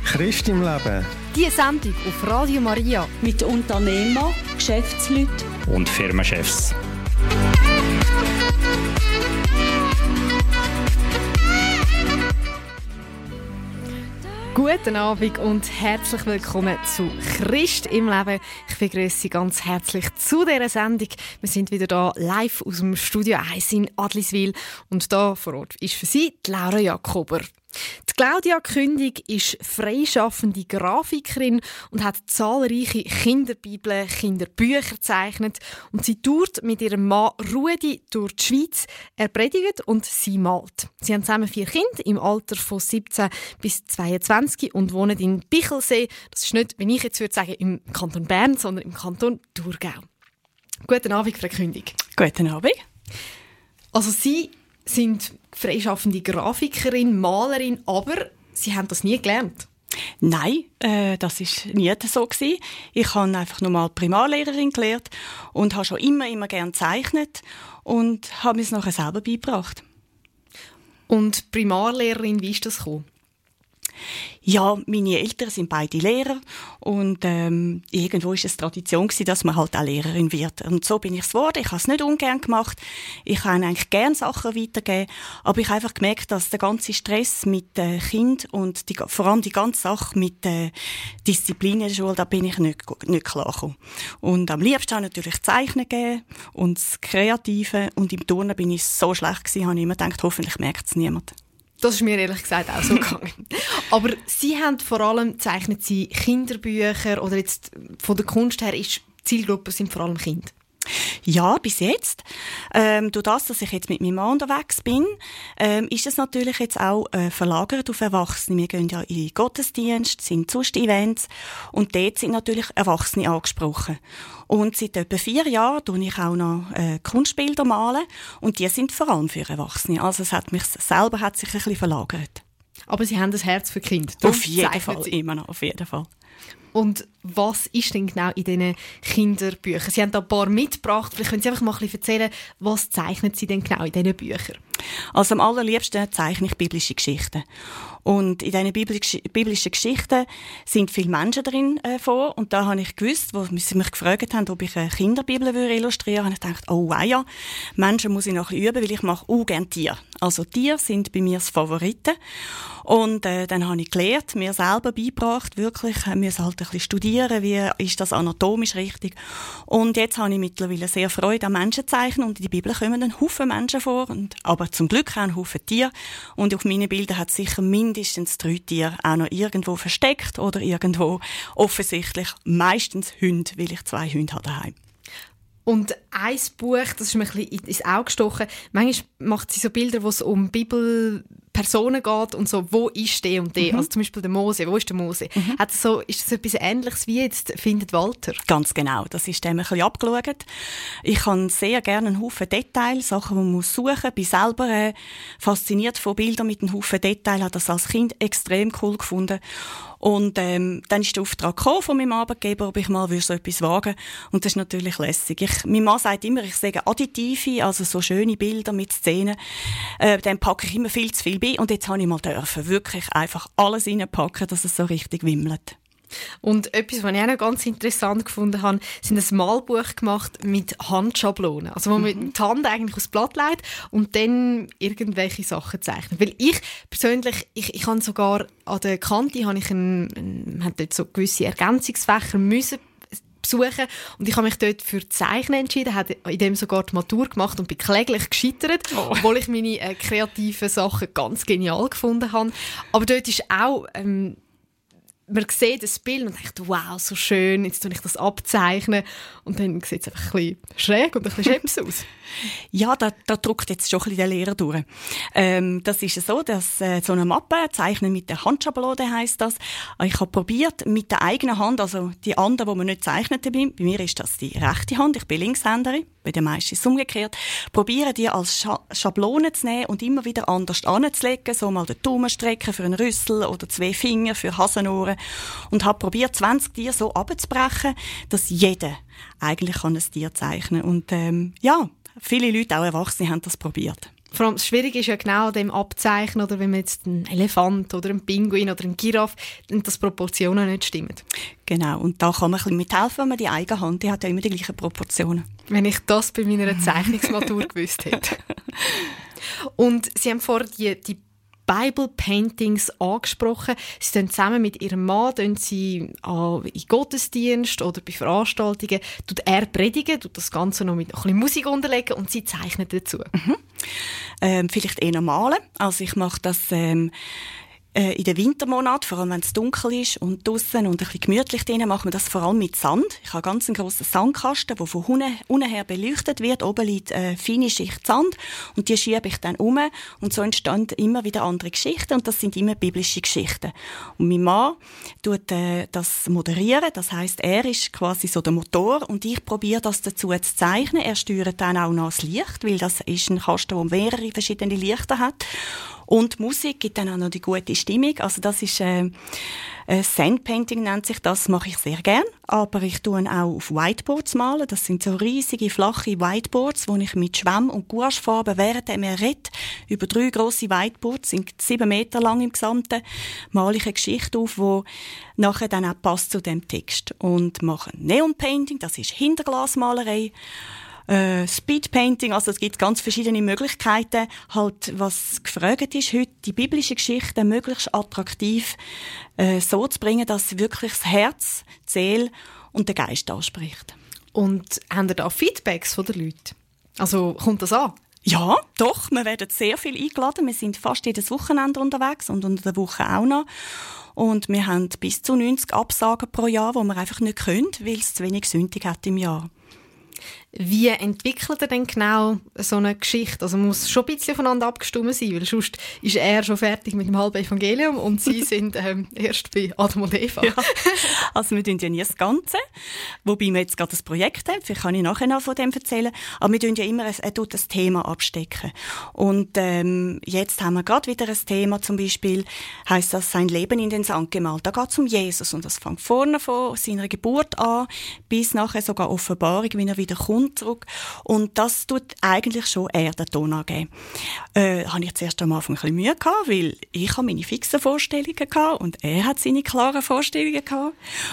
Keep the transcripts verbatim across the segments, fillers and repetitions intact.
Christ im Leben. Die Sendung auf Radio Maria mit Unternehmern, Geschäftsleuten und Firmenchefs. Guten Abend und herzlich willkommen zu Christ im Leben. Ich begrüße Sie ganz herzlich zu dieser Sendung. Wir sind wieder da live aus dem Studio eins in Adliswil und da vor Ort ist für Sie die Laura Jakober. Die Claudia Kündig ist freischaffende Grafikerin und hat zahlreiche Kinderbibeln, Kinderbücher gezeichnet. Und sie tourt mit ihrem Mann Rudi durch die Schweiz. Er predigt und sie malt. Sie haben zusammen vier Kinder im Alter von siebzehn bis zweiundzwanzig und wohnen in Bichelsee. Das ist nicht, wenn ich jetzt würde sagen, im Kanton Bern, sondern im Kanton Thurgau. Guten Abend, Frau Kündig. Guten Abend. Also Sie sind freischaffende Grafikerin, Malerin, aber Sie haben das nie gelernt? Nein, äh, das war nie so gewesen. Ich habe einfach nur mal Primarlehrerin gelernt und habe schon immer, immer gerne gezeichnet und habe mir es nachher selber beigebracht. Und Primarlehrerin, wie ist das gekommen? Ja, meine Eltern sind beide Lehrer und ähm, irgendwo war es Tradition gewesen, dass man halt auch Lehrerin wird. Und so bin ich es geworden. Ich habe es nicht ungern gemacht. Ich habe eigentlich gerne Sachen weitergeben, aber ich habe einfach gemerkt, dass der ganze Stress mit äh, Kind und die, vor allem die ganze Sache mit äh, Disziplin in der Schule, da bin ich nicht, nicht klar gekommen. Und am liebsten habe ich natürlich Zeichnen gegeben und das Kreative und im Turnen bin ich so schlecht gewesen, habe ich immer gedacht, hoffentlich merkt es niemand. Das ist mir ehrlich gesagt auch so gegangen. Aber Sie haben vor allem, zeichnen Sie Kinderbücher oder jetzt von der Kunst her ist die Zielgruppe sind vor allem Kinder? Ja, bis jetzt. Ähm, durch das, dass ich jetzt mit meinem Mann unterwegs bin, ähm, ist es natürlich jetzt auch äh, verlagert auf Erwachsene. Wir gehen ja in Gottesdienst, sind sonst Events und dort sind natürlich Erwachsene angesprochen. Und seit etwa vier Jahren tue ich auch noch äh, Kunstbilder malen und die sind vor allem für Erwachsene. Also es hat mich selber hat sich ein bisschen verlagert. Aber Sie haben das Herz für Kinder. Auf jeden Fall, Sie. immer noch, auf jeden Fall. Und was ist denn genau in diesen Kinderbüchern? Sie haben da ein paar mitgebracht. Vielleicht können Sie einfach mal ein bisschen erzählen, was zeichnen Sie denn genau in diesen Büchern? Also am allerliebsten zeichne ich biblische Geschichten. Und in diesen biblischen Geschichten sind viele Menschen drin äh, vor. Und da habe ich gewusst, wo sie mich gefragt haben, ob ich eine Kinderbibel würde illustrieren würde, habe ich gedacht, oh wow, ja, Menschen muss ich noch ein bisschen üben, weil ich mache auch gerne Tiere. Also Tiere sind bei mir das Favoriten. Und äh, dann habe ich gelernt, mir selber beigebracht, wirklich, wir müssen halt ein bisschen studieren, wie ist das anatomisch richtig. Und jetzt habe ich mittlerweile sehr Freude an Menschen zeichnen und in der Bibel kommen ein Haufen Menschen vor, und, aber zum Glück auch ein Haufen Tiere. Und auf meinen Bildern hat es sicher mindestens drei Tiere auch noch irgendwo versteckt oder irgendwo offensichtlich meistens Hunde, weil ich zwei Hunde habe daheim. Und ein Buch, das ist mir ein bisschen ins Auge gestochen. Manchmal macht sie so Bilder, wo es um Bibelpersonen geht und so, wo ist der und der? Mhm. Also zum Beispiel der Mose, wo ist der Mose? Mhm. Hat so, ist das etwas Ähnliches wie jetzt «Findet Walter»? Ganz genau, das ist dem ein bisschen abgeschaut. Ich habe sehr gerne einen Haufen Details, Sachen, die man suchen muss. Ich bin selber äh, fasziniert von Bildern mit einem Haufen Details, habe das als Kind extrem cool gefunden. Und ähm, dann ist der Auftrag gekommen von meinem Arbeitgeber, ob ich mal so etwas wagen würde. Und das ist natürlich lässig. Ich, mein Mann sagt immer, ich sage Additive, also so schöne Bilder mit Szenen. Äh, dann packe ich immer viel zu viel bei. Und jetzt habe ich mal dürfen wirklich einfach alles reinpacken, dass es so richtig wimmelt. Und etwas, was ich auch noch ganz interessant gefunden habe, sind ein Malbuch gemacht mit Handschablonen. Also wo man die Hand eigentlich aufs Blatt legt und dann irgendwelche Sachen zeichnet. Weil ich persönlich, ich, ich habe sogar an der Kante, habe ich ein, ein, habe dort so gewisse Ergänzungsfächer müssen besuchen und ich habe mich dort für Zeichnen entschieden, habe in dem sogar die Matur gemacht und bin kläglich gescheitert, oh. obwohl ich meine äh, kreativen Sachen ganz genial gefunden habe. Aber dort ist auch ähm, man sieht das Bild und denkt, wow, so schön, jetzt tue ich das abzeichnen. Und dann sieht es einfach ein bisschen schräg und ein bisschen scheps aus. Ja, da, da drückt jetzt schon ein bisschen der Lehrer durch. Ähm, das ist so, dass äh, so eine Mappe, Zeichnen mit der Handschablone heisst das. Ich habe probiert, mit der eigenen Hand, also die andere, die man nicht zeichnet, bei mir ist das die rechte Hand, ich bin Linkshänderin, bei den meisten ist es umgekehrt, probiere die als Scha- Schablone zu nehmen und immer wieder anders anzulegen, so mal den Daumen strecken für einen Rüssel oder zwei Finger für Hasenohren und habe probiert, zwanzig Tiere so abzubrechen, dass jeder eigentlich kann ein Tier zeichnen kann. Und ähm, ja, viele Leute, auch Erwachsene, haben das probiert. Vor allem das Schwierige ist ja genau an dem Abzeichen, oder wenn man jetzt einen Elefant oder einen Pinguin oder einen Giraffe, dass die Proportionen nicht stimmen. Genau, und da kann man ein bisschen mithelfen, wenn man die eigene Hand, die hat ja immer die gleichen Proportionen. Wenn ich das bei meiner Zeichnungsmatur gewusst hätte. Und Sie haben vorhin die, die Bible Paintings angesprochen. Sie tun zusammen mit Ihrem Mann tun Sie an, in Gottesdienst oder bei Veranstaltungen, tut er predigen, tut das Ganze noch mit ein bisschen Musik unterlegen und Sie zeichnen dazu. Mhm. Ähm, vielleicht eher malen. Also ich mache das ähm, äh, in den Wintermonaten, vor allem wenn es dunkel ist und draussen und ein bisschen gemütlich drinnen, machen wir das vor allem mit Sand. Ich habe ganz einen grossen Sandkasten, der von unten, unten her beleuchtet wird. Oben liegt eine feine Schicht Sand und die schiebe ich dann um und so entstehen immer wieder andere Geschichten und das sind immer biblische Geschichten. Und mein Mann tut äh, das moderieren, das heisst, er ist quasi so der Motor und ich probiere das dazu zu zeichnen. Er steuert dann auch noch das Licht, weil das ist ein Kasten, der mehrere verschiedene Lichter hat. Und die Musik gibt dann auch noch die gute Stimmung. Also das ist äh, äh, Sandpainting nennt sich das, mache ich sehr gern. Aber ich tue auch auf Whiteboards malen. Das sind so riesige, flache Whiteboards, wo ich mit Schwamm und Gouachefarben, während er mir redet, über drei grosse Whiteboards, sind sieben Meter lang im Gesamten, male ich eine Geschichte auf, die nachher dann auch passt zu dem Text. Und mache Neon-Painting, das ist Hinterglasmalerei. Äh, Speedpainting, also es gibt ganz verschiedene Möglichkeiten. Halt, was gefragt ist heute, die biblische Geschichte möglichst attraktiv äh, so zu bringen, dass sie wirklich das Herz, die Seele und den Geist anspricht. Und haben ihr da Feedbacks von den Leuten? Also kommt das an? Ja, doch. Wir werden sehr viel eingeladen. Wir sind fast jedes Wochenende unterwegs und unter der Woche auch noch. Und wir haben bis zu neunzig Absagen pro Jahr, die wir einfach nicht können, weil es zu wenig Sündig hat im Jahr. Wie entwickelt er denn genau so eine Geschichte? Also man muss schon ein bisschen voneinander abgestimmt sein, weil sonst ist er schon fertig mit dem halben Evangelium und Sie sind ähm, erst bei Adam und Eva. Ja. Also wir tun ja nie das Ganze, wobei wir jetzt gerade das Projekt haben, vielleicht kann ich nachher noch von dem erzählen, aber wir tun ja immer ein, er tut das Thema abstecken. Und ähm, jetzt haben wir gerade wieder ein Thema, zum Beispiel heisst das «Sein Leben in den Sand gemalt». Da geht es um Jesus und das fängt vorne von seiner Geburt an, bis nachher sogar Offenbarung, wie er wieder kommt zurück. Und das tut eigentlich schon eher den Ton angeben. Äh, habe ich zuerst am Anfang ein bisschen Mühe gehabt, weil ich habe meine fixen Vorstellungen gehabt und er hat seine klaren Vorstellungen gehabt.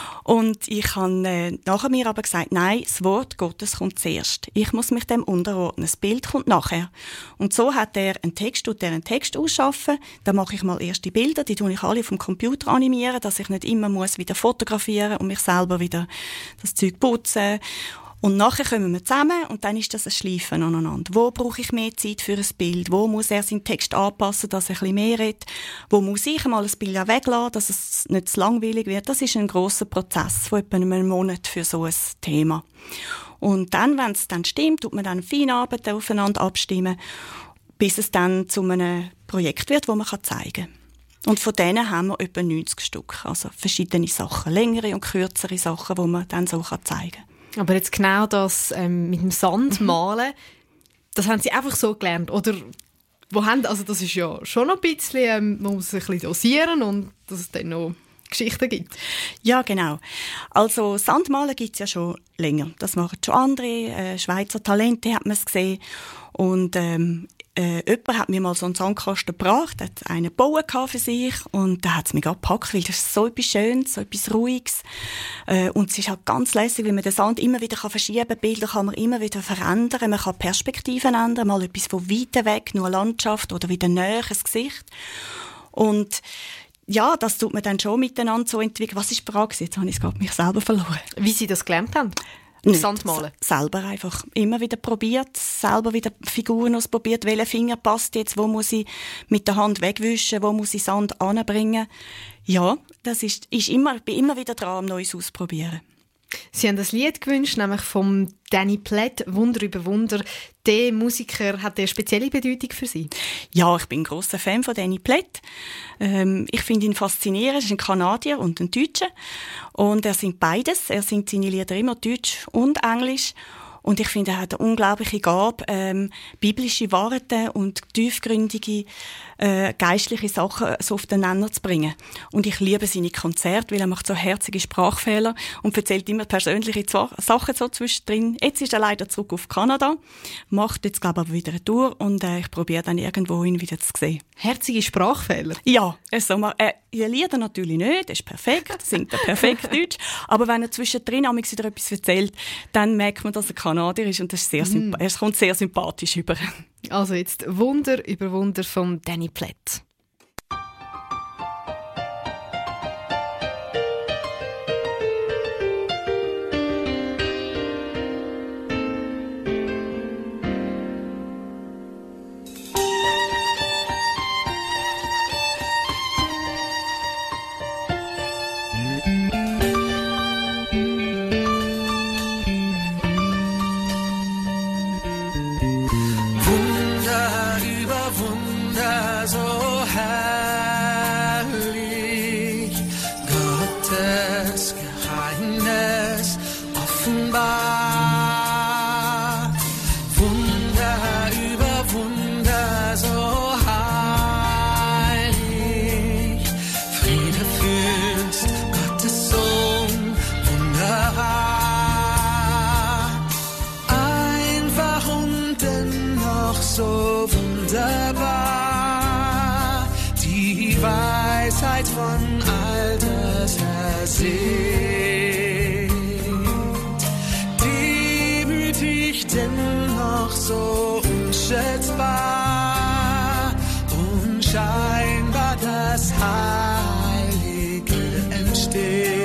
Und ich habe äh, nachher mir aber gesagt, nein, das Wort Gottes kommt zuerst. Ich muss mich dem unterordnen. Das Bild kommt nachher. Und so hat er einen Text, tut er einen Text ausschaffen. Da mache ich mal erst die Bilder, die tue ich alle vom Computer animieren, dass ich nicht immer muss wieder fotografieren und mich selber wieder das Zeug putzen. Und nachher kommen wir zusammen und dann ist das ein Schleifen aneinander. Wo brauche ich mehr Zeit für ein Bild? Wo muss er seinen Text anpassen, dass er ein bisschen mehr redet? Wo muss ich mal ein Bild auch weglassen, dass es nicht zu langweilig wird? Das ist ein grosser Prozess von etwa einem Monat für so ein Thema. Und dann, wenn es dann stimmt, tut man dann feine Arbeit aufeinander abstimmen, bis es dann zu einem Projekt wird, das man zeigen kann. Und von denen haben wir etwa neunzig Stück. Also verschiedene Sachen, längere und kürzere Sachen, die man dann so zeigen kann. Aber jetzt genau das ähm, mit dem Sand malen, das haben Sie einfach so gelernt? Oder wo haben, also das ist ja schon noch ein bisschen, ähm, man muss sich ein bisschen dosieren und dass es dann noch Geschichten gibt. Ja, genau. Also Sandmalen gibt es ja schon länger. Das machen schon andere. Äh, Schweizer Talente hat man es gesehen. Und ähm, äh, jemand hat mir mal so einen Sandkasten gebracht, hat einen gebaut für sich und da hat es mich gerade gepackt, weil das ist so etwas Schönes, so etwas Ruhiges. Äh, und es ist halt ganz lässig, weil man den Sand immer wieder kann verschieben kann, Bilder kann man immer wieder verändern, man kann Perspektiven ändern, mal etwas von weit weg, nur eine Landschaft oder wieder näher ein Gesicht. Und ja, das tut man dann schon miteinander so entwickeln. Was ist die Frage? Jetzt habe ich gerade mich selber verloren. Wie Sie das gelernt haben? Nicht. Sandmalen? Selber einfach. Immer wieder probiert, selber wieder Figuren ausprobiert, welcher Finger passt jetzt, wo muss ich mit der Hand wegwischen, wo muss ich Sand anbringen. Ja, das ist, ist immer, ich bin immer wieder dran, am Neues ausprobieren. Sie haben das Lied gewünscht, nämlich vom Danny Platt, «Wunder über Wunder». Der Musiker hat eine spezielle Bedeutung für Sie? Ja, ich bin ein grosser Fan von Danny Platt. Ähm, ich finde ihn faszinierend. Er ist ein Kanadier und ein Deutscher. Und er singt beides. Er singt seine Lieder immer Deutsch und Englisch. Und ich finde, er hat eine unglaubliche Gabe, ähm, biblische Worte und tiefgründige äh, geistliche Sachen so auf den Nenner zu bringen. Und ich liebe seine Konzerte, weil er macht so herzige Sprachfehler und erzählt immer persönliche Sachen so zwischendrin. Jetzt ist er leider zurück auf Kanada, macht jetzt, glaube ich, aber wieder eine Tour und äh, ich probiere dann irgendwo ihn wieder zu sehen. Herzige Sprachfehler? Ja, also, äh, die Lieder natürlich nicht, das ist perfekt, singt er perfekt Deutsch, aber wenn er zwischendrin amigs wieder etwas erzählt, dann merkt man, dass er Kanadier ist und das ist sehr mm. es kommt sehr sympathisch über. Also jetzt Wunder über Wunder von Danny Platt. So wunderbar, die Weisheit von Alters her singt, demütig dennoch so unschätzbar, unscheinbar das Heilige entsteht.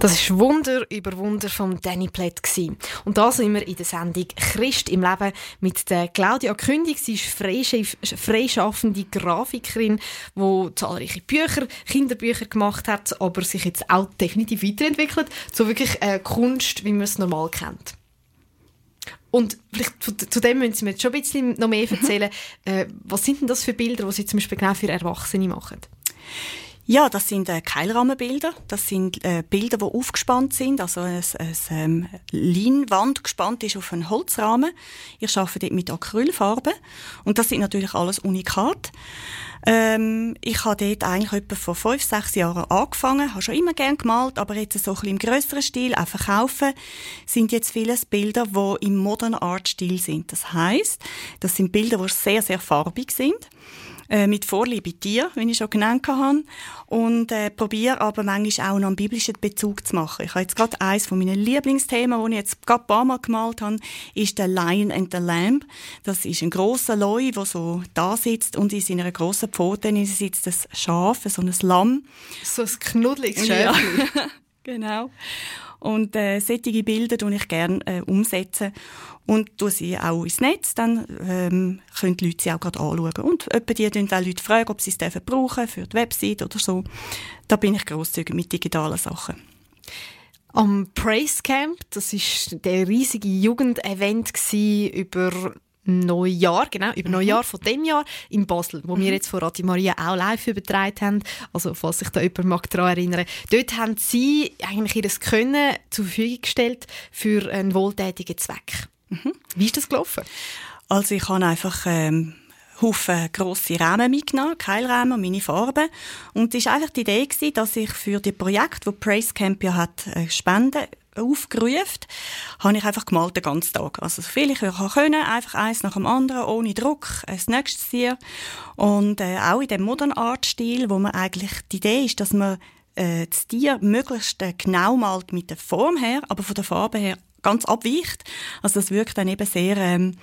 Das war Wunder über Wunder von Danny Platt. Und da sind wir in der Sendung «Christ im Leben» mit der Claudia Kündig. Sie ist freischaffende Grafikerin, die zahlreiche Bücher, Kinderbücher gemacht hat, aber sich jetzt auch definitiv weiterentwickelt, so wirklich äh, Kunst, wie man es normal kennt. Und vielleicht zu, zu dem müssen Sie mir jetzt schon ein bisschen noch mehr erzählen. Mhm. Äh, was sind denn das für Bilder, die Sie zum Beispiel genau für Erwachsene machen? Ja, das sind äh, Keilrahmenbilder. Das sind äh, Bilder, die aufgespannt sind. Also eine ähm, Leinwand gespannt ist auf einen Holzrahmen. Ich arbeite dort mit Acrylfarben. Und das sind natürlich alles Unikat. Ähm, ich habe dort eigentlich etwa vor fünf, sechs Jahren angefangen. Habe schon immer gerne gemalt, aber jetzt so ein bisschen im grösseren Stil, auch verkaufen, sind jetzt viele Bilder, die im Modern Art Stil sind. Das heisst, das sind Bilder, die sehr, sehr farbig sind. Äh, mit Vorliebe Tier, wie ich schon genannt habe. Und äh, probiere aber manchmal auch noch einen biblischen Bezug zu machen. Ich habe jetzt gerade eines von meinen Lieblingsthemen, das ich jetzt gerade ein paar Mal gemalt habe, ist der Lion and the Lamb. Das ist ein grosser Leu, der so da sitzt und in seiner grossen Pfote sitzt ein Schaf, so ein Lamm. So ein knuddeliges Schäfchen. Ja. Genau. Und äh, solche Bilder tue ich gerne äh, umsetzen und tue sie auch ins Netz, dann ähm, können die Leute sie auch gerade anschauen. Und etwa die fragen auch Leute fragen, ob sie es dürfen brauchen für die Website oder so. Da bin ich grosszügig mit digitalen Sachen. Am Praise Camp, das war der riesige Jugendevent über Neujahr, genau, über mhm. Neujahr von dem Jahr in Basel, wo mhm. wir jetzt von Radio Maria auch live übertragen haben. Also, falls sich da jemand mag daran erinnern. Dort haben sie eigentlich ihr Können zur Verfügung gestellt für einen wohltätigen Zweck. Mhm. Wie ist das gelaufen? Also, ich habe einfach ähm, Haufen grosse Rahmen mitgenommen, Keilrahmen, meine Farben. Und es war einfach die Idee gewesen, dass ich für die Projekte, die Praise Camp ja hat, äh, Spenden aufgerufen, habe ich einfach gemalt den ganzen Tag. Also so viel ich können, einfach eins nach dem anderen, ohne Druck, das nächste Tier. Und äh, auch in dem Modern Art Stil, wo man eigentlich, die Idee ist, dass man äh, das Tier möglichst äh, genau malt mit der Form her, aber von der Farbe her ganz abweicht. Also das wirkt dann eben sehr ähm,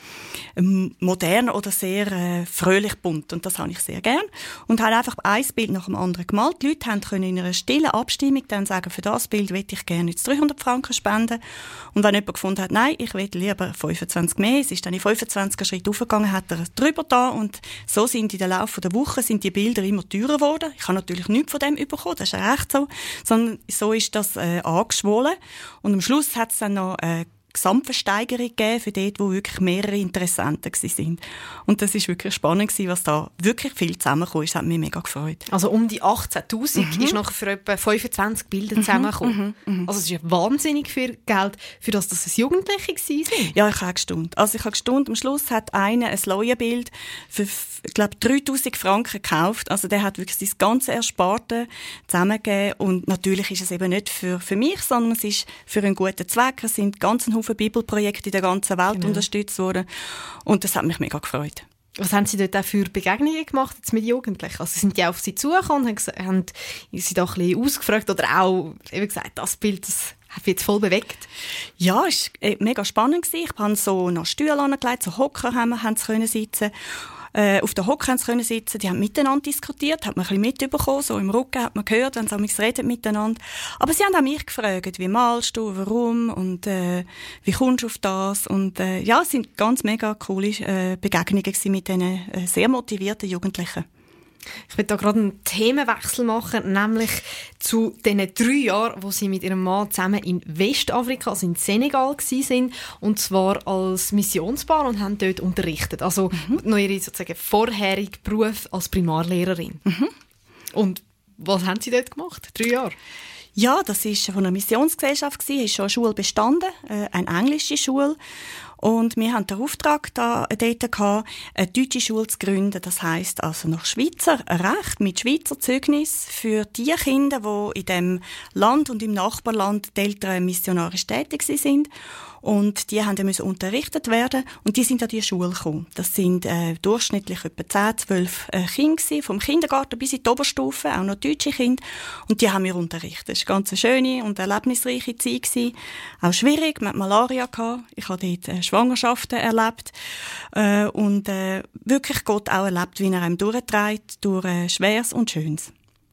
modern oder sehr äh, fröhlich bunt. Und das habe ich sehr gern. Und habe einfach ein Bild nach dem anderen gemalt. Die Leute können in einer stillen Abstimmung dann sagen, für das Bild möchte ich gerne jetzt dreihundert Franken spenden. Und wenn jemand gefunden hat, nein, ich will lieber fünfundzwanzig mehr, es ist dann in fünfundzwanziger Schritt aufgegangen, hat er drüber da. Und so sind in der Laufe der Woche sind die Bilder immer teurer geworden. Ich habe natürlich nichts von dem bekommen, das ist ja echt so. Sondern so ist das äh, angeschwollen. Und am Schluss hat es dann noch äh, Gesamtversteigerung gegeben für dort, wo wirklich mehrere Interessenten waren. Und das war wirklich spannend, was da wirklich viel zusammengekommen ist. Das hat mich mega gefreut. Also um die achtzehntausend mhm. ist nachher für etwa fünfundzwanzig Bilder zusammengekommen. Mhm. Mhm. Also es ist ja wahnsinnig viel Geld, für das das ein Jugendliche waren. Ja, ich habe gestaunt. Also ich habe gestaunt. Am Schluss hat einer ein Leuenbild für, ich glaube, dreitausend Franken gekauft. Also der hat wirklich sein ganzes Ersparte zusammengegeben. Und natürlich ist es eben nicht für, für mich, sondern es ist für einen guten Zweck. Es sind ganz Haufen Bibelprojekte in der ganzen Welt genau. unterstützt worden. Und das hat mich mega gefreut. Was haben Sie dort auch für Begegnungen gemacht jetzt mit Jugendlichen? Also sind die auf Sie zugekommen und haben, haben Sie da ein bisschen ausgefragt oder auch eben gesagt, das Bild, das hat mich jetzt voll bewegt? Ja, es war mega spannend. Ich habe so noch Stühle angelegt, so Hocker haben, haben sie können sitzen. Äh, auf der Hocke können sie können sitzen, die haben miteinander diskutiert, hat man ein bisschen mitbekommen, so im Rücken hat man gehört, wenn sie am reden miteinander. Aber sie haben auch mich gefragt, wie malst du, warum und äh, wie kommst du auf das? Und äh, ja, es sind ganz mega coole äh, Begegnungen gewesen mit diesen äh, sehr motivierten Jugendlichen. Ich will da gerade einen Themenwechsel machen, nämlich zu den drei Jahren, wo Sie mit Ihrem Mann zusammen in Westafrika, also in Senegal waren, und zwar als Missionspaar und haben dort unterrichtet. Also mhm. noch Ihre sozusagen vorherige Beruf als Primarlehrerin. Mhm. Und was haben Sie dort gemacht? Drei Jahre? Ja, das war von einer Missionsgesellschaft, ist schon eine Schule bestanden, äh, eine englische Schule. Und wir haben den Auftrag da, dort gehabt, eine deutsche Schule zu gründen. Das heisst also nach Schweizer Recht, mit Schweizer Zeugnis für die Kinder, die in dem Land und im Nachbarland die Eltern missionarisch tätig sind. Und die haben müssen unterrichtet werden und die sind an die Schule gekommen. Das sind äh, durchschnittlich etwa zehn, zwölf äh, Kinder gewesen, vom Kindergarten bis in die Oberstufe, auch noch deutsche Kinder. Und die haben wir unterrichtet. Das war eine ganz schöne und erlebnisreiche Zeit gewesen. Auch schwierig, man hat Malaria gehabt. Ich habe dort äh, Schwangerschaften erlebt äh, und äh, wirklich Gott auch erlebt, wie er einem durchträgt durch äh, Schweres und Schönes.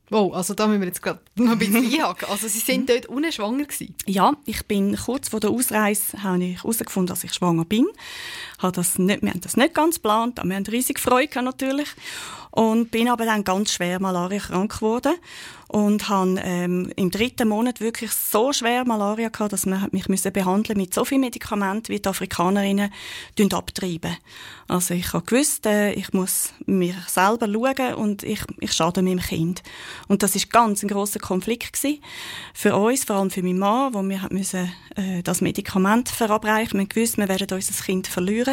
Wow, also da müssen wir jetzt gerade noch ein bisschen einhaken. Also Sie sind dort unten schwanger gewesen? Ja, ich bin kurz vor der Ausreise habe ich herausgefunden, dass ich schwanger bin. Habe das nicht, wir haben das nicht ganz geplant, aber wir haben riesig Freude natürlich. Und bin aber dann ganz schwer Malaria krank geworden und habe ähm, im dritten Monat wirklich so schwer Malaria gehabt, dass man mich müssen behandeln mit so vielen Medikamenten, wie die Afrikanerinnen abtreiben. Also ich habe gewusst, äh, ich muss mir selber schauen und ich, ich schade meinem Kind. Und das ist ganz ein grosser Konflikt gewesen für uns, vor allem für meinen Mann, wo wir müssen äh, das Medikament verabreichen. Wir haben gewusst, wir werden unser Kind verlieren.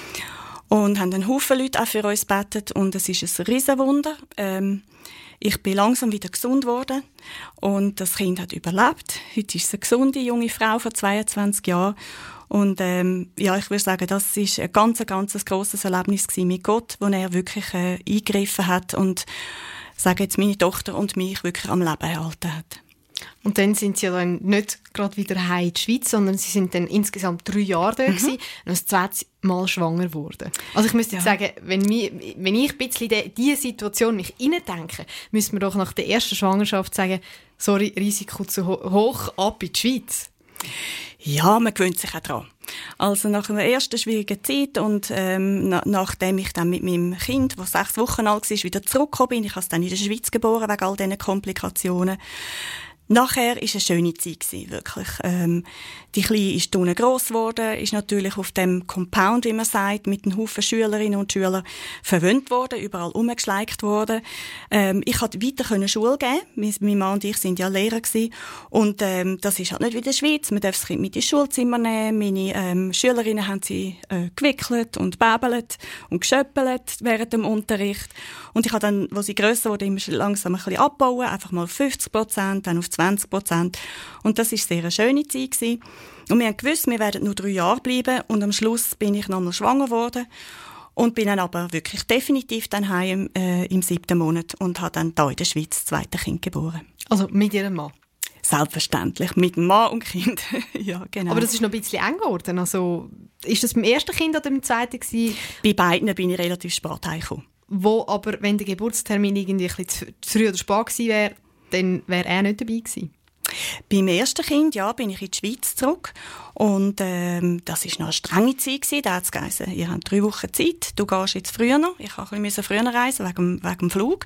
Und haben einen Haufen Leute auch für uns gebetet und es ist ein Riesenwunder. Ähm, ich bin langsam wieder gesund geworden und das Kind hat überlebt. Heute ist es eine gesunde junge Frau von zweiundzwanzig Jahren und ähm, ja, ich würde sagen, das ist ein ganz, ganz grosses Erlebnis gewesen mit Gott, wo er wirklich äh, eingegriffen hat und sage jetzt meine Tochter und mich wirklich am Leben erhalten hat. Und dann sind Sie ja dann nicht gerade wieder heim in die Schweiz, sondern Sie sind dann insgesamt drei Jahre da gewesen und das zweite Mal schwanger geworden. Also ich müsste ja. sagen, wenn, mich, wenn ich ein bisschen in diese Situation mich hineindenke, müsste man doch nach der ersten Schwangerschaft sagen, sorry, Risiko zu ho- hoch, ab in die Schweiz. Ja, man gewöhnt sich auch daran. Also nach einer ersten schwierigen Zeit und ähm, na, nachdem ich dann mit meinem Kind, das sechs Wochen alt war, wieder zurückgekommen bin, ich habe es dann in der Schweiz geboren, wegen all diesen Komplikationen. Nachher war es eine schöne Zeit, wirklich. Ähm, die Kleine ist unten gross geworden, ist natürlich auf dem Compound, wie man sagt, mit einem Haufen Schülerinnen und Schülern verwöhnt worden, überall rumgeschleicht worden. Ähm, ich konnte weiter Schule geben. Mein Mann und ich sind ja Lehrer gewesen. Und ähm, das ist halt nicht wie in der Schweiz. Man darf das Kind mit ins Schulzimmer nehmen. Meine ähm, Schülerinnen haben sie äh, gewickelt und bäbelt und geschöppelt während dem Unterricht. Und ich habe dann, als sie grösser wurde, immer langsam ein bisschen abbauen, einfach mal fünfzig Prozent, dann auf zwanzig Prozent. Und das war sehr eine schöne Zeit gewesen. Und wir haben gewusst, wir werden nur drei Jahre bleiben. Und am Schluss bin ich nochmal schwanger geworden. Und bin dann aber wirklich definitiv dann heim äh, im siebten Monat und habe dann hier in der Schweiz das zweite Kind geboren. Also mit Ihrem Mann? Selbstverständlich, mit Mann und Kind. Ja, genau. Aber das ist noch ein bisschen eng geworden. Also, ist das beim ersten Kind oder beim zweiten gewesen? Bei beiden bin ich relativ spät heimgekommen. Wo aber, wenn der Geburtstermin irgendwie ein bisschen zu früh oder spät gewesen wäre, dann wäre er nicht dabei gewesen? Beim ersten Kind, ja, bin ich in die Schweiz zurück. Und ähm, das war noch eine strenge Zeit gewesen. Da hat es geheißen, ihr habt drei Wochen Zeit, du gehst jetzt früher noch. Ich musste ein bisschen früher reisen, wegen, wegen dem Flug.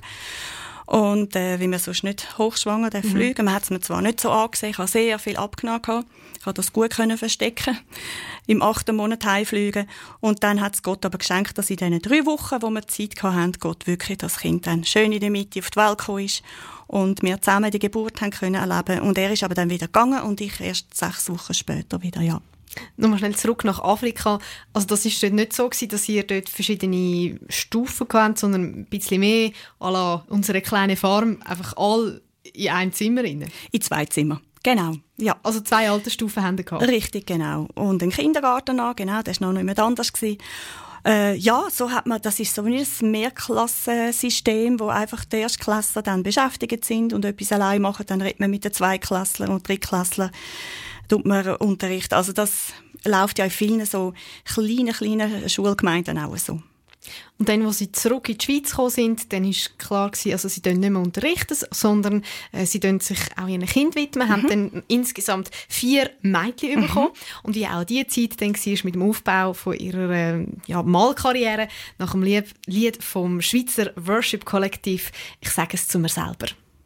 Und äh, wie man sonst nicht hochschwanger darf mhm. fliegen, man hat es mir zwar nicht so angesehen, ich habe sehr viel abgenommen, ich konnte das gut können verstecken, im achten Monat heimfliegen. Und dann hat es Gott aber geschenkt, dass in diesen drei Wochen, wo wir Zeit hatten, Gott wirklich das Kind dann schön in der Mitte auf die Welt gekommen ist und wir zusammen die Geburt haben können erleben. Und er ist aber dann wieder gegangen und ich erst sechs Wochen später wieder, ja. Nochmal schnell zurück nach Afrika. Also das war dort nicht so gewesen, dass ihr dort verschiedene Stufen hattet, sondern ein bisschen mehr à la unsere kleine Farm, einfach alle in einem Zimmer rein? In zwei Zimmer, genau. Ja. Also zwei Altersstufen haben wir gehabt? Richtig, genau. Und einen Kindergarten an, genau, das war noch nicht mehr anders gewesen. Äh, ja, so hat man, das ist so wie ein Mehrklassensystem, wo einfach die Erstklässler dann beschäftigt sind und etwas allein machen, dann redet man mit den Zweiklässlern und Drittklässlern, tut man Unterricht. Also das läuft ja in vielen so kleinen, kleinen Schulgemeinden auch so. Und dann, als sie zurück in die Schweiz gekommen sind, dann war klar gewesen, also sie nicht mehr unterrichten, sondern äh, sie sich auch ihren Kind widmen, mhm. haben dann insgesamt vier Mädchen mhm. bekommen. Und wie auch diese Zeit dann war mit dem Aufbau von ihrer äh, ja, Malkarriere nach dem Lied, Lied vom Schweizer Worship-Kollektiv «Ich sage es zu mir selber».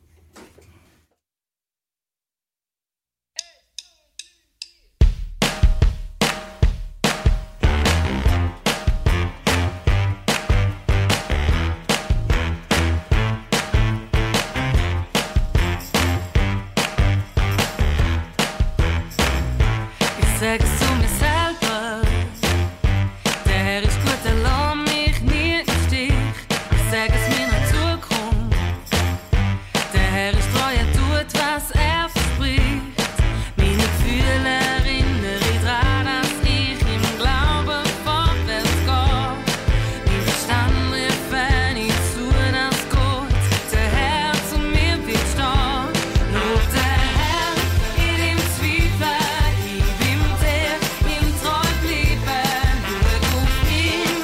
Ich sag es zu mir selber, der Herr ist gut, er lässt mich nie im Stich. Ich sag es meiner Zukunft, der Herr ist treu, er tut, was er verspricht. Meine Gefühle erinnere ich daran, dass ich im Glauben vorwärts gehe. Mein Verstand rief, wenn ich zu, dass Gott, der Herr zu mir wird stehen. Lob der Herr in dem Zweifel.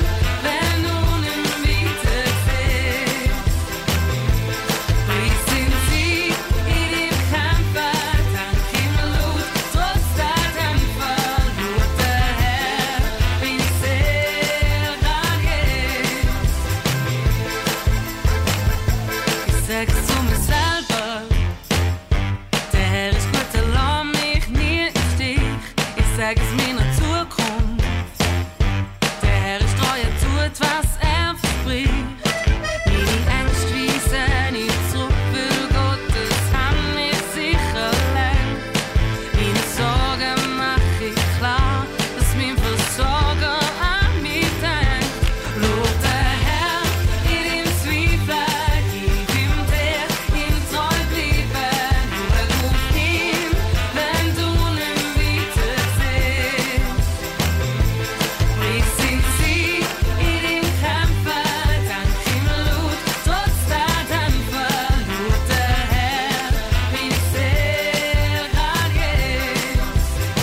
Sing sag es zu mir selber. Der Herr ist gut, er lässt mich nie im Stich. Ich sag es meiner Zukunft. Der Herr ist treu, er tut, was er verspricht. Meine Ängste weisen nicht zurück, weil Gottes Hand mich sicher lenkt. Meine Sorgen mach ich klar, dass mein Versorger an mich denkt. Lob der Herr in dem Zweifel, gib ihm der, ihm treu bleiben. Nur ruf ihn, wenn du nicht weiter siehst. Pries ihn sie in dem Kämpfen, dank ihm laut, trotz der Dämpfer. Lob der Herr, bin ich sehr an Jesus.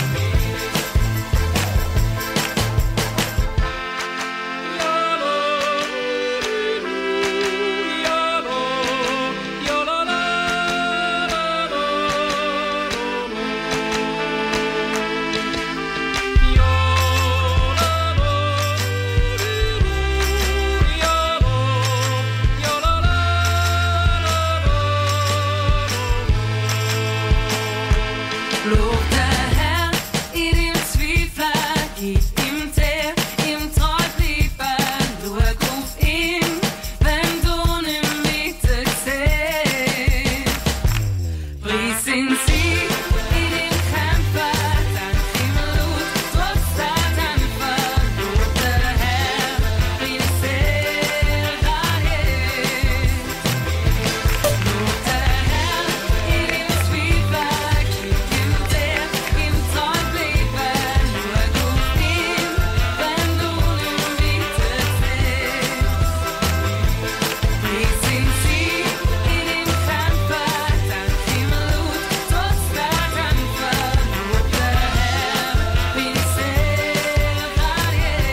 Lob der Herr in dem Zweifel, gib ihm der, ihm treu bleiben. Schau auf ihn, wenn du nicht weiter siehst. Pries ihn sie in dem Kämpfen, dank ihm laut, trotz der Dämpfer. Lob der Herr, bin ich sehr an Jesus. Lob der Herr in dem Zweifel, gib ihm der, ihm treu bleiben. Schau auf ihn, wenn du nicht weiter siehst. Pries ihn sie in dem Kämpfen, dank ihm laut, trotz der Dämpfer. Lob der Herr, bin ich sehr an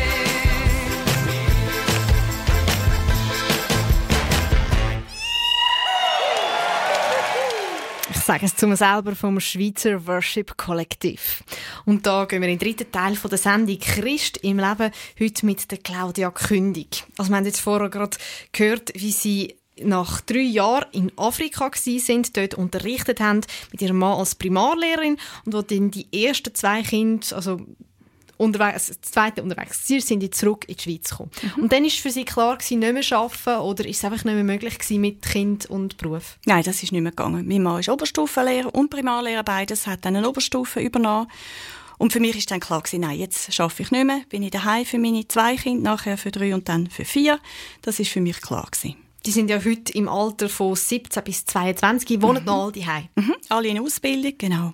Ich sage es zu mir selber vom Schweizer Worship Kollektiv. Und da gehen wir in den dritten Teil von der Sendung «Christ im Leben», heute mit der Claudia Kündig. Also wir haben jetzt vorher gerade gehört, wie sie nach drei Jahren in Afrika gsi sind, dort unterrichtet haben, mit ihrem Mann als Primarlehrerin und wo dann die ersten zwei Kinder, also unterwegs, das zweite unterwegs sie sind jetzt zurück in die Schweiz gekommen. Mhm. Und dann war für sie klar, nicht mehr arbeiten oder ist es einfach nicht mehr möglich gewesen mit Kind und Beruf? Nein, das ist nicht mehr gegangen. Mein Mann ist Oberstufenlehrer und Primarlehrer, beides, hat dann eine Oberstufe übernommen. Und für mich war dann klar gewesen, nein, jetzt arbeite ich nicht mehr, bin ich daheim für meine zwei Kinder, nachher für drei und dann für vier. Das ist für mich klar gewesen. Die sind ja heute im Alter von siebzehn bis zweiundzwanzig, wohnen mhm. noch alle daheim. Mhm. Alle in Ausbildung, genau.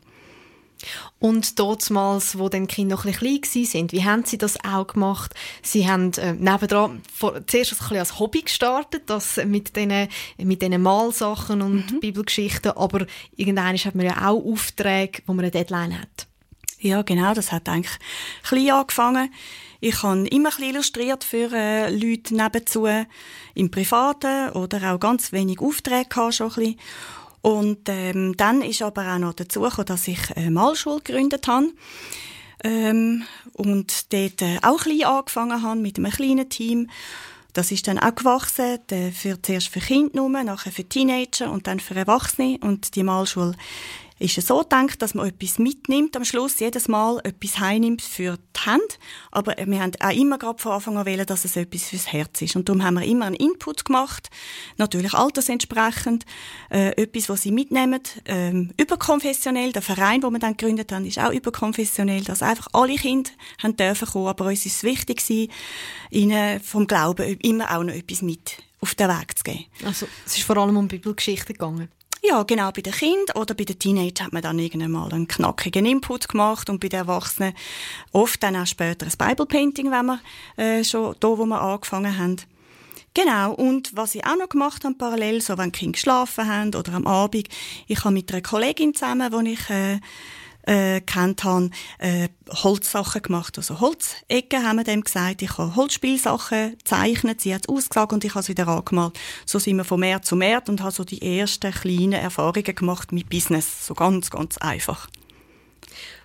Und damals, wo dann die Kinder noch ein bisschen klein waren, wie haben Sie das auch gemacht? Sie haben äh, nebendran vor, zuerst ein bisschen als Hobby gestartet, das mit diesen mit diesen Malsachen und mhm. Bibelgeschichten, aber irgendwann hat man ja auch Aufträge, wo man eine Deadline hat. Ja, genau, das hat eigentlich klein angefangen. Ich habe immer ein bisschen illustriert für äh, Leute nebenzu, im Privaten oder auch ganz wenig Aufträge gehabt, schon ein bisschen. Und ähm, dann ist aber auch noch dazu gekommen, dass ich eine Malschule gegründet habe ähm, und dort äh, auch klein angefangen habe mit einem kleinen Team. Das ist dann auch gewachsen, äh, für, zuerst für Kinder nur, nachher für Teenager und dann für Erwachsene. Und die Malschule ist es so gedacht, dass man etwas mitnimmt am Schluss, jedes Mal etwas heimnimmt für die Hände. Aber wir haben auch immer gerade von Anfang an wollen, dass es etwas fürs Herz ist. Und darum haben wir immer einen Input gemacht, natürlich altersentsprechend, äh, etwas, was sie mitnehmen, ähm, überkonfessionell. Der Verein, den wir dann gegründet haben, ist auch überkonfessionell, dass einfach alle Kinder haben dürfen kommen. Aber uns ist es wichtig gewesen, ihnen vom Glauben immer auch noch etwas mit auf den Weg zu geben. Also es ist vor allem um Bibelgeschichten gegangen. Ja, genau, bei den Kindern oder bei den Teenagern hat man dann irgendwann mal einen knackigen Input gemacht und bei den Erwachsenen oft dann auch später ein Bible Painting, wenn wir äh, schon da, wo wir angefangen haben. Genau, und was ich auch noch gemacht habe parallel, so wenn die Kinder geschlafen haben oder am Abend, ich habe mit einer Kollegin zusammen, die ich äh, äh, kennt habe, äh, Holzsachen gemacht, also Holzecken haben wir dem gesagt. Ich habe Holzspielsachen gezeichnet, sie hat es ausgesagt und ich habe es wieder angemalt. So sind wir von Mehr zu Mehr und habe so die ersten kleinen Erfahrungen gemacht mit Business, so ganz, ganz einfach.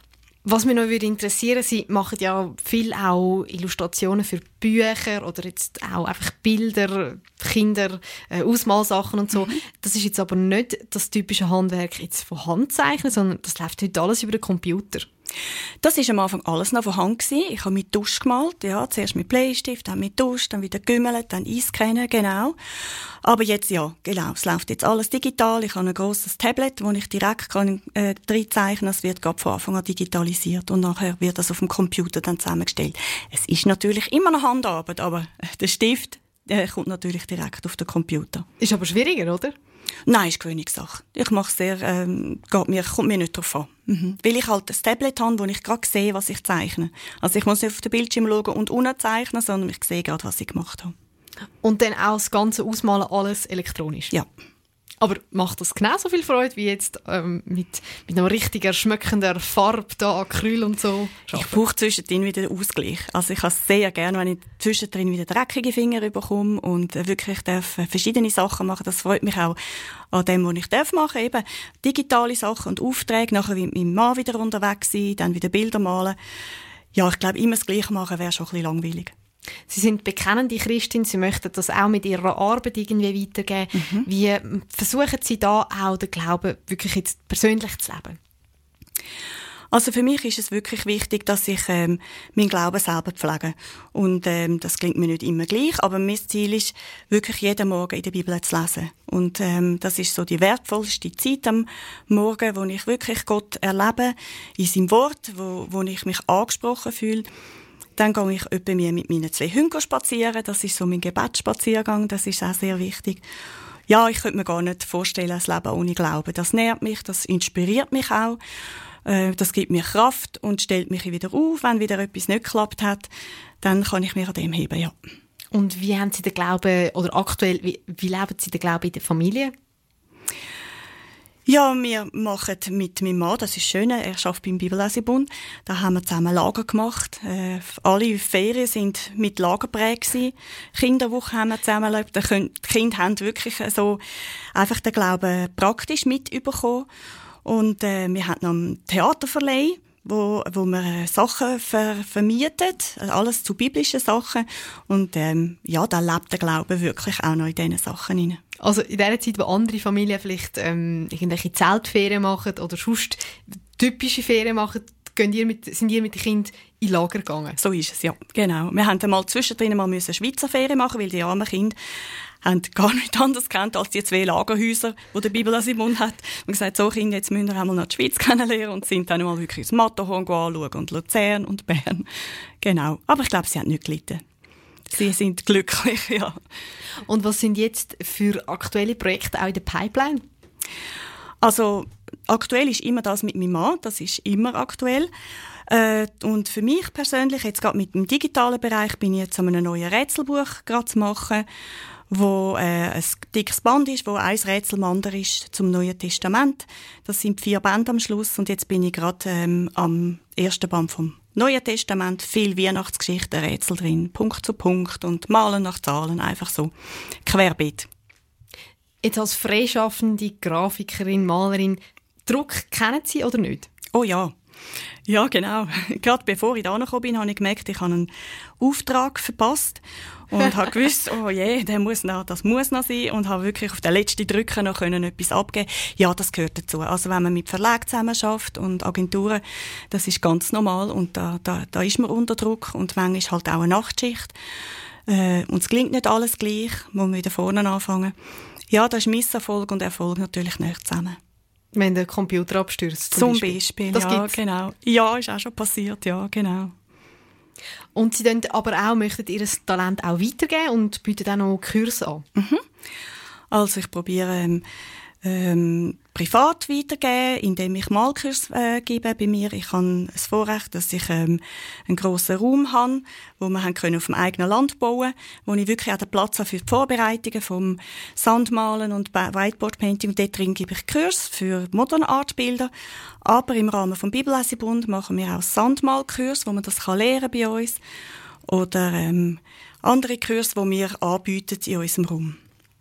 Was mich noch interessieren würde, Sie machen ja viel auch Illustrationen für Bücher oder jetzt auch einfach Bilder, Kinder, äh, Ausmalsachen und so. Mhm. Das ist jetzt aber nicht das typische Handwerk jetzt von Hand zeichnen, sondern das läuft heute alles über den Computer. Das war am Anfang alles noch von Hand gewesen. Ich habe mit Tusch gemalt, ja, zuerst mit Bleistift, dann mit Tusch, dann wieder gümmelt, dann einscannen, genau. Aber jetzt, ja, genau, es läuft jetzt alles digital. Ich habe ein grosses Tablet, wo ich direkt kann, äh, drin zeichnen kann. Es wird gerade von Anfang an digitalisiert und nachher wird das auf dem Computer dann zusammengestellt. Es ist natürlich immer noch Handarbeit, aber der Stift, der kommt natürlich direkt auf den Computer. Ist aber schwieriger, oder? Nein, ist Gewöhnungssache. Ich mache sehr, ähm, geht mir, kommt mir nicht drauf an. Mhm. Weil ich halt ein Tablet habe, wo ich gerade sehe, was ich zeichne. Also ich muss nicht auf den Bildschirm schauen und unten zeichnen, sondern ich sehe gerade, was ich gemacht habe. Und dann auch das ganze Ausmalen, alles elektronisch? Ja. Aber macht das genauso viel Freude wie jetzt ähm, mit, mit einer richtiger, schmückender Farbe, da Acryl und so? Ich brauche zwischendrin wieder den Ausgleich. Also ich habe es sehr gerne, wenn ich zwischendrin wieder dreckige Finger bekomme und wirklich darf verschiedene Sachen machen. Das freut mich auch an dem, was ich darf machen. Eben digitale Sachen und Aufträge, nachher mit meinem Mann wieder unterwegs sein, dann wieder Bilder malen. Ja, ich glaube, immer das Gleiche machen wäre schon ein bisschen langweilig. Sie sind bekennende Christin, Sie möchten das auch mit Ihrer Arbeit irgendwie weitergeben. Mhm. Wie versuchen Sie da auch den Glauben wirklich jetzt persönlich zu leben? Also für mich ist es wirklich wichtig, dass ich ähm, meinen Glauben selber pflege. Und ähm, das klingt mir nicht immer gleich, aber mein Ziel ist, wirklich jeden Morgen in der Bibel zu lesen. Und ähm, das ist so die wertvollste Zeit am Morgen, wo ich wirklich Gott erlebe, in seinem Wort, wo, wo ich mich angesprochen fühle. Dann gehe ich etwa mit meinen zwei Hunden spazieren. Das ist so mein Gebetsspaziergang. Das ist auch sehr wichtig. Ja, ich könnte mir gar nicht vorstellen, ein Leben ohne Glauben. Das nährt mich, das inspiriert mich auch. Das gibt mir Kraft und stellt mich wieder auf. Wenn wieder etwas nicht geklappt hat, dann kann ich mich an dem heben, ja. Und wie haben Sie den Glauben, oder aktuell, wie, wie leben Sie den Glauben in der Familie? Ja, wir machen mit meinem Mann, das ist schön, er arbeitet beim Bibellesebund, da haben wir zusammen Lager gemacht. Äh, alle Ferien sind mit Lager geprägt gewesen. Kinderwoche haben wir zusammen erlebt. Die Kinder haben wirklich so einfach den Glauben praktisch mitbekommen. Und äh, wir hatten noch einen Theaterverleih, wo, wo wir Sachen ver, vermietet, alles zu biblischen Sachen. Und ähm, ja, da lebt der Glaube wirklich auch noch in diesen Sachen hinein. Also in der Zeit, wo andere Familien vielleicht ähm, irgendwelche Zeltferien machen oder sonst typische Ferien machen, gehen ihr mit, sind ihr mit den Kindern in Lager gegangen? So ist es, ja, genau. Wir haben einmal zwischendrin mal müssen Schweizer Ferien machen, weil die armen Kinder haben gar nichts anderes kennt als die zwei Lagerhäuser, die der Bibellesebund hat. Und gesagt, so Kinder, jetzt müssen wir einmal noch die Schweiz kennenlernen und sind dann mal wirklich das Matterhorn anschauen und Luzern und Bern. Genau. Aber ich glaube, sie haben nicht gelitten. Sie sind glücklich, ja. Und was sind jetzt für aktuelle Projekte auch in der Pipeline? Also aktuell ist immer das mit meinem Mann, das ist immer aktuell. Äh, und für mich persönlich, jetzt gerade mit dem digitalen Bereich, bin ich jetzt an einem neuen Rätselbuch gerade zu machen, wo äh, ein dickes Band ist, wo ein Rätsel Mander ist zum Neuen Testament. Das sind vier Bände am Schluss und jetzt bin ich gerade ähm, am ersten Band vom Neuen Testament, viel Weihnachtsgeschichten, Rätsel drin, Punkt zu Punkt und Malen nach Zahlen, einfach so querbeet. Jetzt als freischaffende Grafikerin, Malerin, Druck kennen Sie oder nicht? Oh ja, ja genau. Gerade bevor ich da gekommen bin, habe ich gemerkt, ich habe einen Auftrag verpasst und habe gewusst, oh je, der muss noch, das muss noch sein und habe wirklich auf den letzten Drücker noch können etwas abgeben. Ja, das gehört dazu. Also wenn man mit Verlagen zusammenarbeitet und Agenturen, das ist ganz normal und da, da, da ist man unter Druck und manchmal halt auch eine Nachtschicht. Äh, und es klingt nicht alles gleich, muss man wieder vorne anfangen. Ja, da ist Misserfolg und Erfolg natürlich nicht zusammen. Wenn der Computer abstürzt zum, zum Beispiel. Beispiel das ja, gibt's. Genau. Ja, ist auch schon passiert, ja, genau. Und Sie dann aber auch, möchten Ihr Talent auch weitergeben und bieten auch noch Kurse an? Mhm. Also ich probiere ähm, ähm, privat weitergeben, indem ich Malkurs äh, gebe bei mir. Ich habe das Vorrecht, dass ich ähm, einen grossen Raum habe, wo wir haben können auf dem eigenen Land bauen, wo ich wirklich auch den Platz habe für die Vorbereitungen vom Sandmalen und Whiteboard-Painting. Und dort drin gebe ich Kurs für moderne Artbilder. Aber im Rahmen vom Bibellesebund machen wir auch Sandmalkurs, wo man das kann lernen bei uns. Oder ähm, andere Kurse, die wir anbieten in unserem Raum.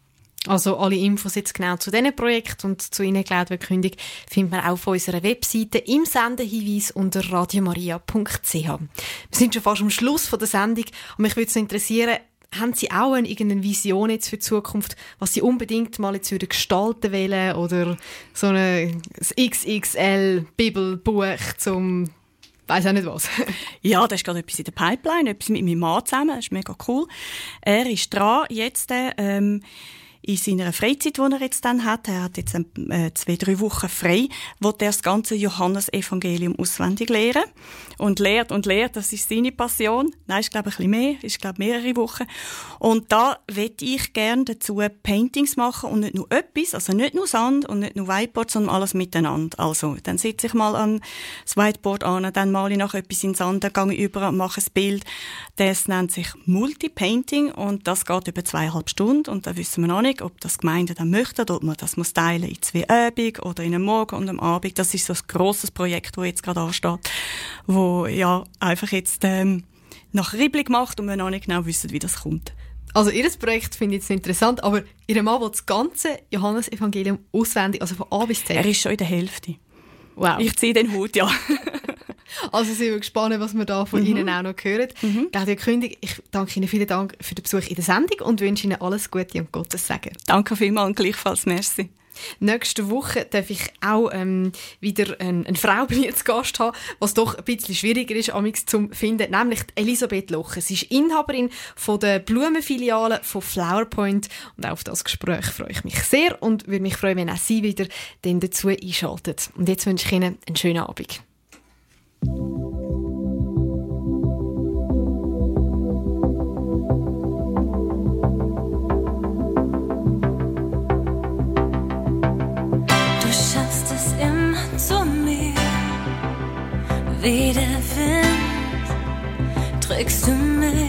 Also alle Infos jetzt genau zu diesen Projekten und zu Ihnen Glaubensverkündung findet man auch auf unserer Webseite im Sendehinweis unter radiomaria punkt c h. Wir sind schon fast am Schluss von der Sendung und mich würde es interessieren, haben Sie auch eine, irgendeine Vision jetzt für die Zukunft, was Sie unbedingt mal jetzt gestalten wollen oder so ein X X L-Bibelbuch zum weiss auch nicht was. Ja, da ist gerade etwas in der Pipeline, etwas mit meinem Mann zusammen, das ist mega cool. Er ist dran, jetzt ähm, in seiner Freizeit, die er jetzt dann hat, er hat jetzt äh, zwei, drei Wochen frei, wo er das ganze Johannesevangelium auswendig lehren und lehrt und lehrt, das ist seine Passion. Nein, ist glaube ich ein bisschen mehr, ist glaube mehrere Wochen. Und da möchte ich gerne dazu Paintings machen und nicht nur etwas, also nicht nur Sand und nicht nur Whiteboard, sondern alles miteinander. Also, dann sitze ich mal an das Whiteboard an, dann male ich nachher etwas in den Sand, dann gehe ich über und mache ein Bild. Das nennt sich Multipainting und das geht über zweieinhalb Stunden und da wissen wir noch nicht, ob das die Gemeinde dann möchte, ob man das muss teilen in zwei Abende oder in einem Morgen und einem Abend. Das ist so ein grosses Projekt, das jetzt gerade ansteht, wo ja einfach jetzt ähm, nach Ribbling macht und wir noch nicht genau wissen, wie das kommt. Also Ihr Projekt finde ich jetzt interessant, aber Ihr Mann will das ganze Johannesevangelium auswendig, also von A bis Z. Er ist schon in der Hälfte. Wow. Ich ziehe den Hut, ja. Also sind wir gespannt, was wir da von mhm. Ihnen auch noch hören. Mhm. Claudia-Kündig, ich danke Ihnen vielen Dank für den Besuch in der Sendung und wünsche Ihnen alles Gute und Gottes Segen. Danke vielmals und gleichfalls, merci. Nächste Woche darf ich auch ähm, wieder eine, eine Frau bei mir zu Gast haben, was doch ein bisschen schwieriger ist, amigs zu finden, nämlich Elisabeth Locher. Sie ist Inhaberin von der Blumenfiliale von Flowerpoint und auch auf das Gespräch freue ich mich sehr und würde mich freuen, wenn auch Sie wieder dann dazu einschaltet. Und jetzt wünsche ich Ihnen einen schönen Abend. Wie der Wind trägst du mich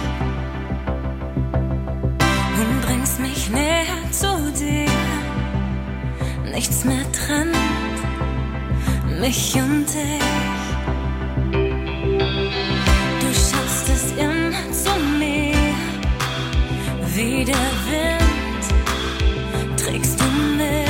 und bringst mich näher zu dir. Nichts mehr trennt mich und dich. Du schaffst es immer zu mir. Wie der Wind trägst du mich.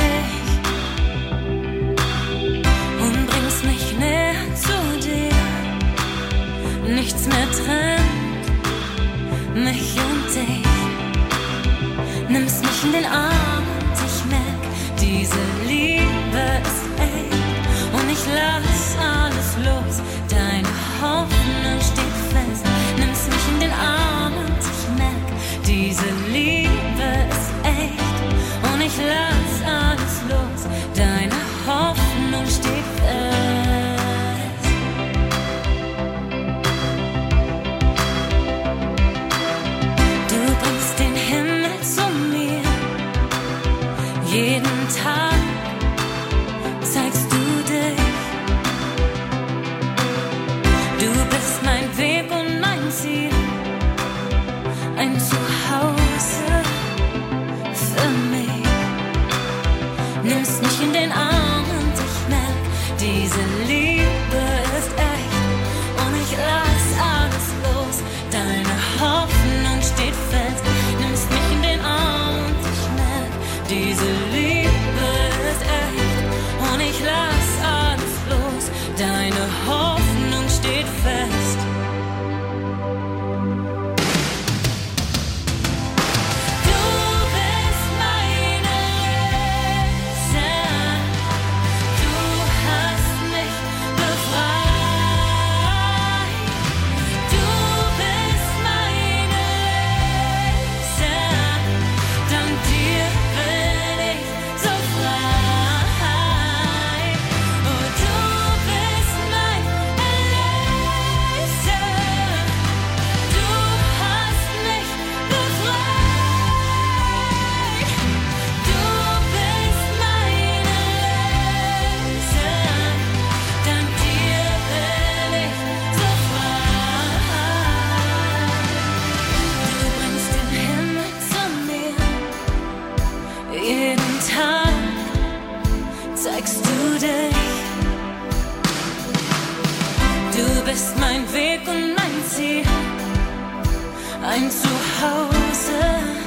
Nichts mehr trennt mich und dich. Nimmst mich in den Arm und ich merk, diese Liebe ist echt. Und ich lass alles los, deine Hoffnung steht fest. Nimmst mich in den Arm und ich merk, diese Liebe ist echt. Und ich lass alles los, deine Hoffnung steht fest. Jeden Tag zeigst du dich. Du bist mein Weg und mein Ziel. Ein Zuhause für mich. Nimmst mich in den Arm und ich merk, diese Liebe ist echt. Und ich lass alles los. Deine Hoffnung steht fest. Nimmst mich in den Arm und ich merk, diese Liebe ist echt und ich lass alles los. Deine Hoffnung steht fest. Du bist meine Erlöser. Du hast mich befreit. Du bist meine Erlöser. Dank dir bin ich so frei. Oh, du bist mein Erlöser. Du hast mich befreit. Du bist mein Erlöser. Dank dir bin ich so frei. Du bringst den Himmel zu mir. Jeden Tag zeigst du dich. Du bist mein Weg und mein Ziel. Ein Zuhause